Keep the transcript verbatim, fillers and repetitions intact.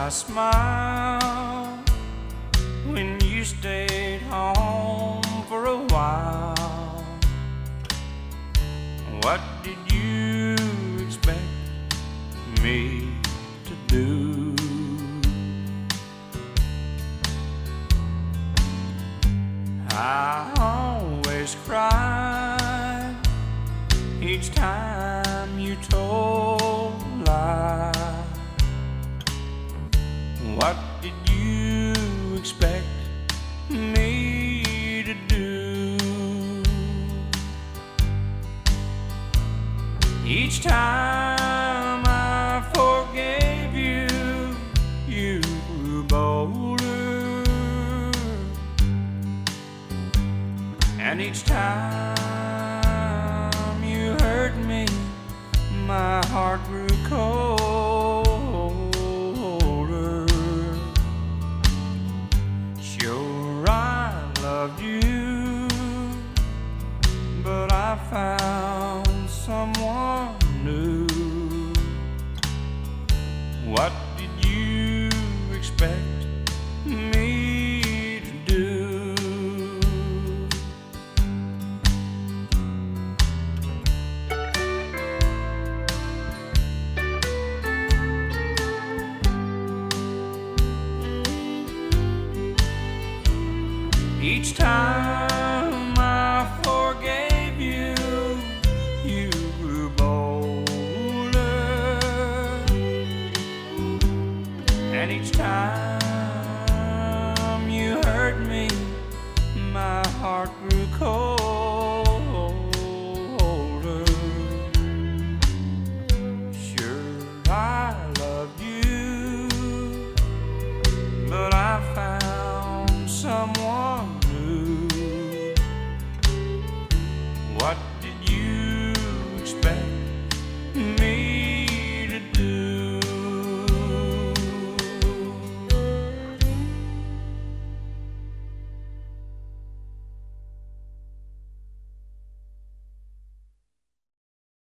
I smile when you stayed home for a while? What did you expect me to do? I always cried each time you told a lie. What did you expect me to do? Each time I forgave you, you grew bolder. And each time you hurt me, my heart grew colder. Sure, I loved you, but I found someone new. What did you expect me to do? Each time